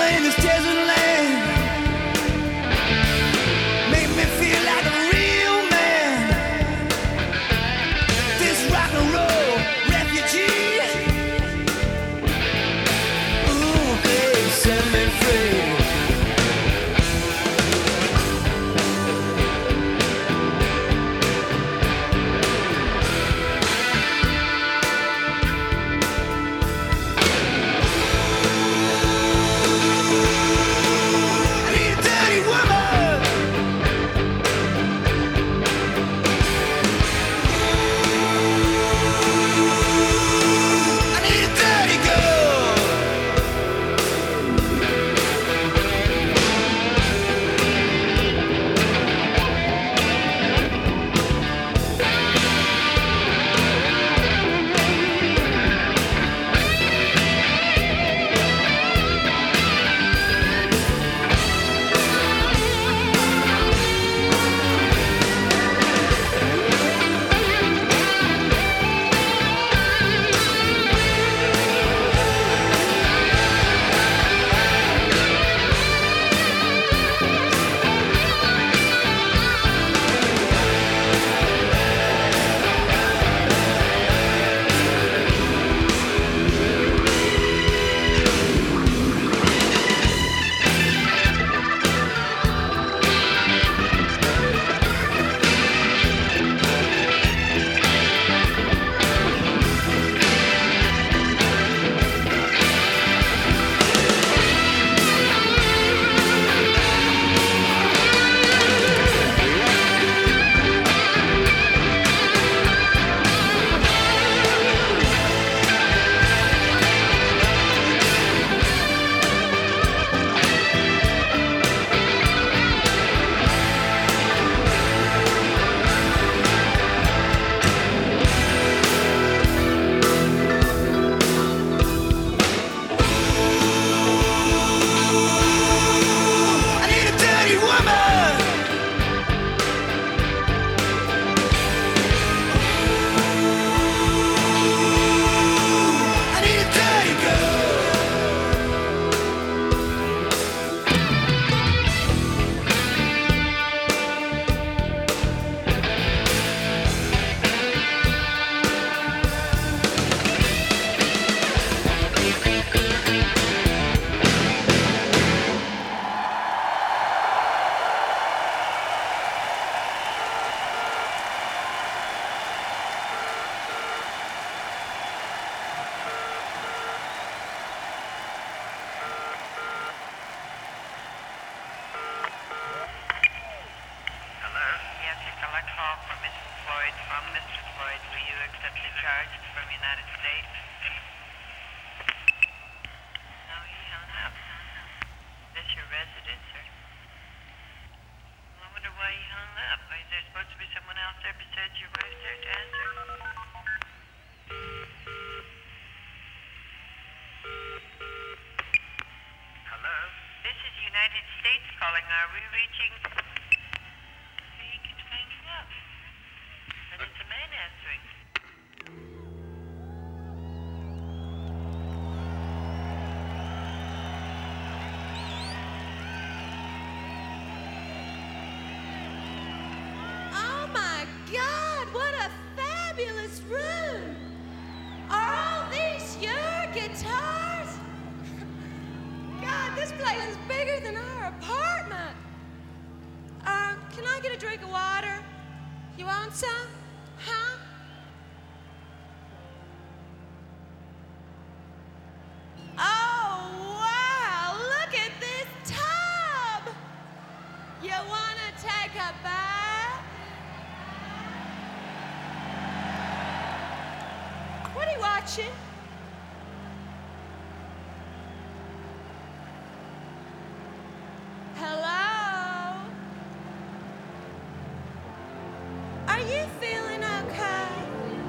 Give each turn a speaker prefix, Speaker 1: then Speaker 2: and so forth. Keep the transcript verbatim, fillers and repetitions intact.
Speaker 1: in this desert land. Make me feel like a real man. This rock and roll refugee. Ooh, hey, set me free.
Speaker 2: Call from Missus Floyd. From Mister Floyd, will you accept the charge from United States? No, he hung up. Is this your residence, sir? Well, I wonder why he hung up. Is there supposed to be someone else there besides your wife there to answer? Hello? This is United States calling. Are we reaching... And it's a man answering.
Speaker 3: Oh my God, what a fabulous room! Are all these your guitars? God, this place is bigger than our apartment. Uh, can I get a drink of water? You want some? Huh? Oh, wow! Look at this tub! You wanna take a bath? What are you watching?